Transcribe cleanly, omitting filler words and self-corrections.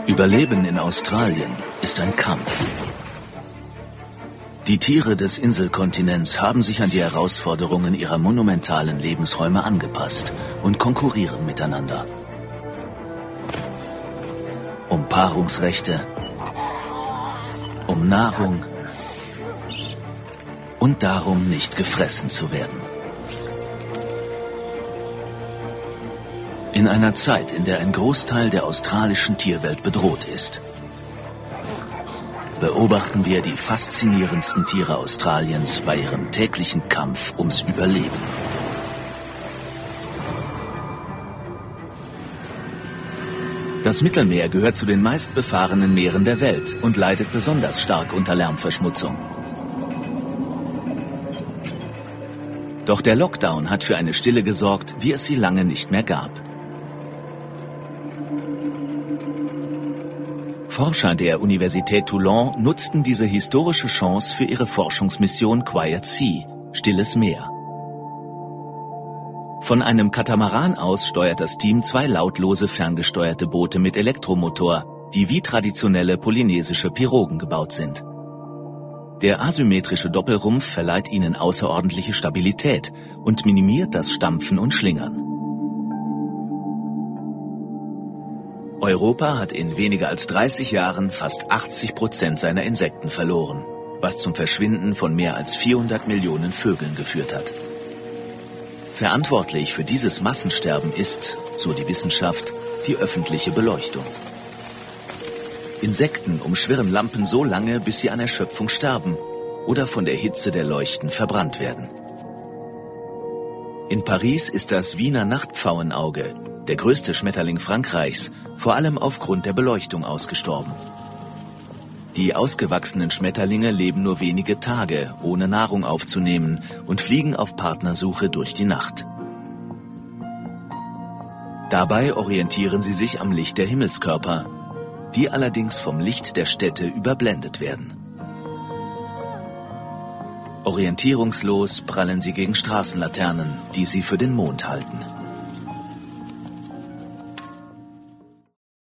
Überleben in Australien ist ein Kampf. Die Tiere des Inselkontinents haben sich an die Herausforderungen ihrer monumentalen Lebensräume angepasst und konkurrieren miteinander. Um Paarungsrechte, um Nahrung und darum, nicht gefressen zu werden. In einer Zeit, in der ein Großteil der australischen Tierwelt bedroht ist, beobachten wir die faszinierendsten Tiere Australiens bei ihrem täglichen Kampf ums Überleben. Das Mittelmeer gehört zu den meistbefahrenen Meeren der Welt und leidet besonders stark unter Lärmverschmutzung. Doch der Lockdown hat für eine Stille gesorgt, wie es sie lange nicht mehr gab. Forscher der Universität Toulon nutzten diese historische Chance für ihre Forschungsmission Quiet Sea, Stilles Meer. Von einem Katamaran aus steuert das Team 2 lautlose ferngesteuerte Boote mit Elektromotor, die wie traditionelle polynesische Pirogen gebaut sind. Der asymmetrische Doppelrumpf verleiht ihnen außerordentliche Stabilität und minimiert das Stampfen und Schlingern. Europa hat in weniger als 30 Jahren fast 80% seiner Insekten verloren, was zum Verschwinden von mehr als 400 Millionen Vögeln geführt hat. Verantwortlich für dieses Massensterben ist, so die Wissenschaft, die öffentliche Beleuchtung. Insekten umschwirren Lampen so lange, bis sie an Erschöpfung sterben oder von der Hitze der Leuchten verbrannt werden. In Paris ist das Wiener Nachtpfauenauge, der größte Schmetterling Frankreichs, vor allem aufgrund der Beleuchtung ausgestorben. Die ausgewachsenen Schmetterlinge leben nur wenige Tage, ohne Nahrung aufzunehmen und fliegen auf Partnersuche durch die Nacht. Dabei orientieren sie sich am Licht der Himmelskörper, die allerdings vom Licht der Städte überblendet werden. Orientierungslos prallen sie gegen Straßenlaternen, die sie für den Mond halten.